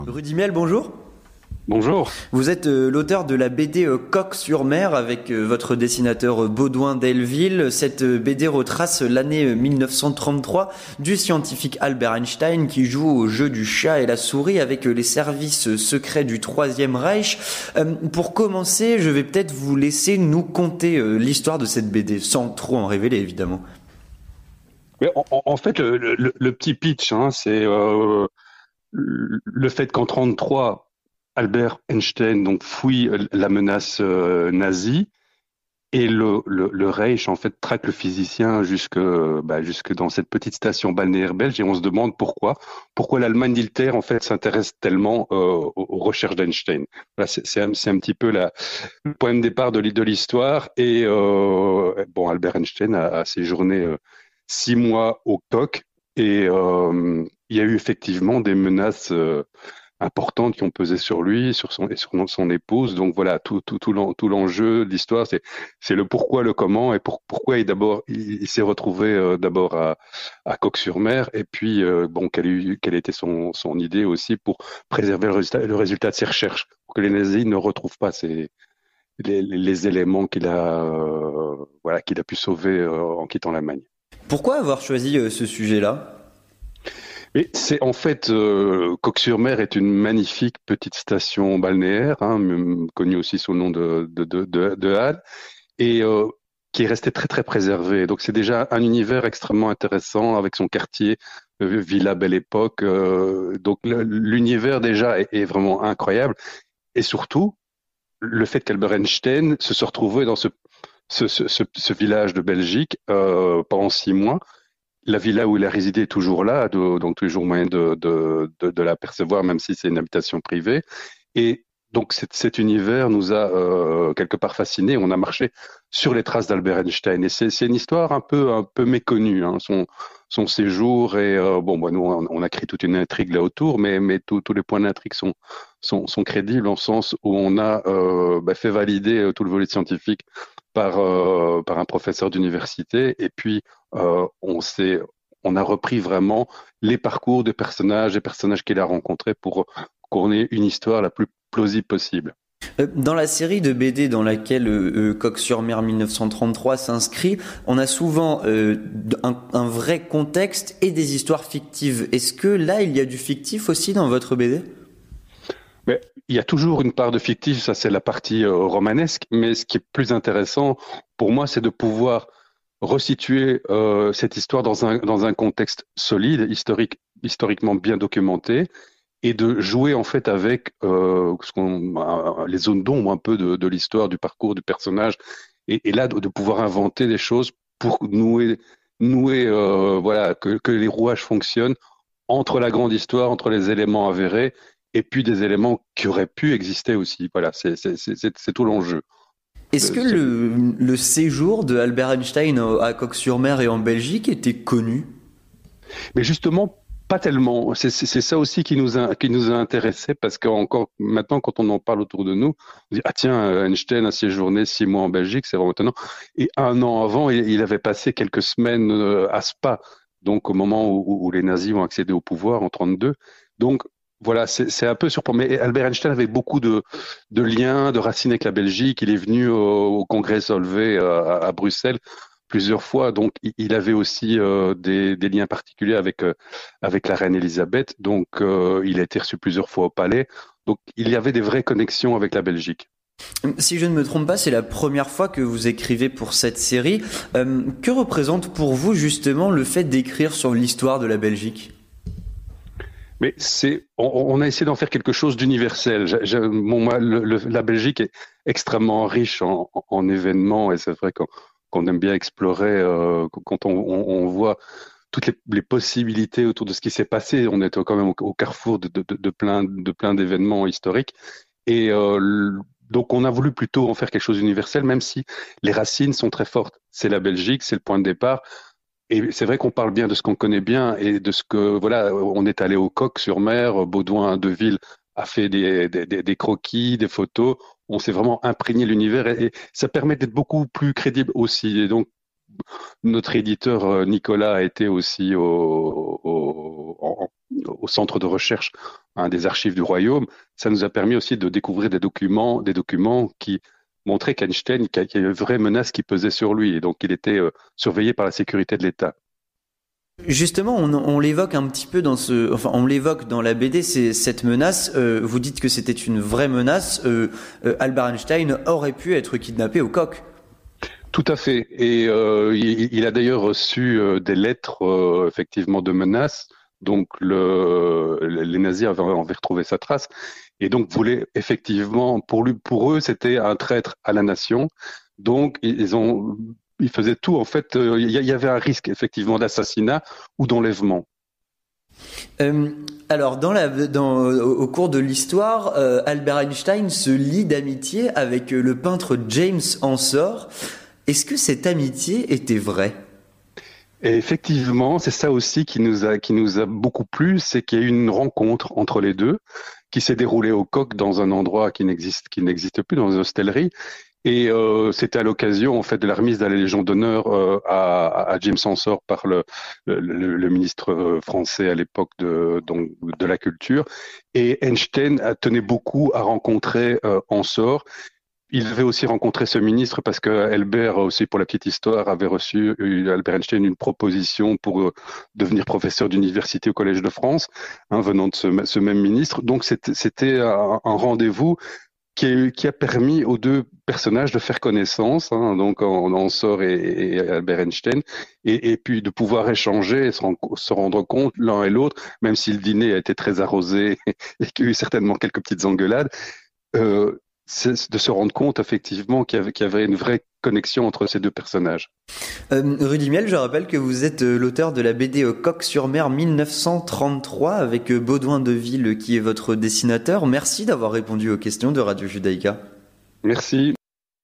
Rudy Miel, bonjour. Bonjour. Vous êtes l'auteur de la BD Coq-sur-Mer avec votre dessinateur Baudouin Delville. Cette BD retrace l'année 1933 du scientifique Albert Einstein qui joue au jeu du chat et la souris avec les services secrets du Troisième Reich. Pour commencer, je vais peut-être vous laisser nous conter l'histoire de cette BD, sans trop en révéler évidemment. Mais en fait, le petit pitch, hein, c'est le fait qu'en 33, Albert Einstein donc fouille la menace nazie et le Reich en fait traque le physicien jusque dans cette petite station balnéaire belge et on se demande pourquoi l'Allemagne d'Hitler en fait s'intéresse tellement aux recherches d'Einstein. Voilà, c'est un petit peu le point de départ de l'histoire et bon Albert Einstein a séjourné 6 mois au Coq et il y a eu effectivement des menaces importantes qui ont pesé sur lui, sur son épouse. Donc voilà, tout l'enjeu de l'histoire, c'est le pourquoi, le comment, et pourquoi il s'est retrouvé d'abord à Coq-sur-Mer, et puis bon, quelle était son idée aussi pour préserver le résultat de ses recherches, pour que les nazis ne retrouvent pas les éléments qu'il a pu sauver en quittant l'Allemagne. Pourquoi avoir choisi ce sujet-là? Mais c'est en fait Coq-sur-Mer est une magnifique petite station balnéaire, hein, connue aussi sous le nom de Halle, et qui est restée très très préservée. Donc c'est déjà un univers extrêmement intéressant avec son quartier Villa Belle Époque. Donc l'univers déjà est vraiment incroyable, et surtout le fait qu'Albert Einstein se soit retrouvé dans ce village de Belgique pendant 6 mois. La villa où il a résidé est toujours là, donc toujours moyen de l'apercevoir, même si c'est une habitation privée. Et donc cet univers nous a quelque part fascinés. On a marché sur les traces d'Albert Einstein. Et c'est une histoire un peu méconnue, hein, son séjour. Et bon, bah, nous, on a créé toute une intrigue là autour, mais tous les points d'intrigue sont crédibles en sens où on a fait valider tout le volet scientifique par un professeur d'université. Et puis, on a repris vraiment les parcours des personnages qu'il a rencontrés pour qu'on ait une histoire la plus plausible possible. Dans la série de BD dans laquelle Coq-sur-Mer 1933 s'inscrit, on a souvent un vrai contexte et des histoires fictives. Est-ce que là, il y a du fictif aussi dans votre BD? Mais il y a toujours une part de fictif, ça c'est la partie romanesque, mais ce qui est plus intéressant pour moi, c'est de pouvoir resituer cette histoire dans un contexte solide, historiquement bien documenté, et de jouer en fait avec les zones d'ombre un peu de l'histoire, du parcours du personnage, et là de pouvoir inventer des choses pour nouer voilà que les rouages fonctionnent entre la grande histoire, entre les éléments avérés, et puis des éléments qui auraient pu exister aussi. Voilà, c'est tout l'enjeu. Est-ce que le séjour de Albert Einstein à Coq-sur-Mer et en Belgique était connu? Mais justement, pas tellement. C'est ça aussi qui nous a intéressés parce qu'encore maintenant, quand on en parle autour de nous, on dit, ah tiens, Einstein a séjourné 6 mois en Belgique, c'est vraiment étonnant. Et un an avant, il avait passé quelques semaines à Spa, donc au moment où les nazis ont accédé au pouvoir en 32. Donc voilà, c'est un peu surprenant. Mais Albert Einstein avait beaucoup de liens, de racines avec la Belgique. Il est venu au congrès Solvay à Bruxelles plusieurs fois. Donc, il avait aussi des liens particuliers avec la reine Elisabeth. Donc, il a été reçu plusieurs fois au palais. Donc, il y avait des vraies connexions avec la Belgique. Si je ne me trompe pas, c'est la première fois que vous écrivez pour cette série. Que représente pour vous justement le fait d'écrire sur l'histoire de la Belgique? Mais on a essayé d'en faire quelque chose d'universel. Bon, moi, la Belgique est extrêmement riche en événements et c'est vrai qu'on aime bien explorer quand on voit toutes les possibilités autour de ce qui s'est passé. On est quand même au carrefour de plein d'événements historiques. Et donc, on a voulu plutôt en faire quelque chose d'universel, même si les racines sont très fortes. C'est la Belgique, c'est le point de départ. Et c'est vrai qu'on parle bien de ce qu'on connaît bien et de ce que, voilà, on est allé au Coq-sur-Mer, Baudouin Deville a fait des croquis, des photos. On s'est vraiment imprégné de l'univers et ça permet d'être beaucoup plus crédible aussi. Et donc, notre éditeur Nicolas a été aussi au centre de recherche des archives du royaume, ça nous a permis aussi de découvrir des documents qui montraient qu'Einstein, qu'il y avait une vraie menace qui pesait sur lui, et donc il était surveillé par la sécurité de l'État. Justement, on l'évoque un petit peu on l'évoque dans la BD, c'est cette menace. Vous dites que c'était une vraie menace. Albert Einstein aurait pu être kidnappé au coq. Tout à fait. Et il a d'ailleurs reçu des lettres effectivement de menaces. Donc les nazis avaient retrouvé sa trace et donc voulaient effectivement, pour eux, c'était un traître à la nation. Donc ils faisaient tout en fait. Il y avait un risque effectivement d'assassinat ou d'enlèvement. Alors, au cours de l'histoire, Albert Einstein se lie d'amitié avec le peintre James Ensor. Est-ce que cette amitié était vraie? Et effectivement, c'est ça aussi qui nous a beaucoup plu, c'est qu'il y a eu une rencontre entre les deux qui s'est déroulée au Coq dans un endroit qui n'existe plus, dans une hostellerie. Et c'était à l'occasion en fait de la remise de la Légion d'honneur à James Ensor par le ministre français à l'époque de la culture. Et Einstein tenait beaucoup à rencontrer Ensor. Il avait aussi rencontré ce ministre parce que Albert, aussi pour la petite histoire, avait reçu Albert Einstein une proposition pour devenir professeur d'université au Collège de France, venant de ce même ministre. Donc c'était un rendez-vous qui a permis aux deux personnages de faire connaissance, donc Ensor et Albert Einstein, et puis de pouvoir échanger et se rendre compte l'un et l'autre, même si le dîner a été très arrosé et qu'il y a eu certainement quelques petites engueulades, c'est de se rendre compte effectivement qu'il y avait une vraie connexion entre ces deux personnages. Rudy Miel, je rappelle que vous êtes l'auteur de la BD Coq-sur-Mer 1933 avec Baudouin de Ville qui est votre dessinateur. Merci d'avoir répondu aux questions de Radio Judaïka. Merci.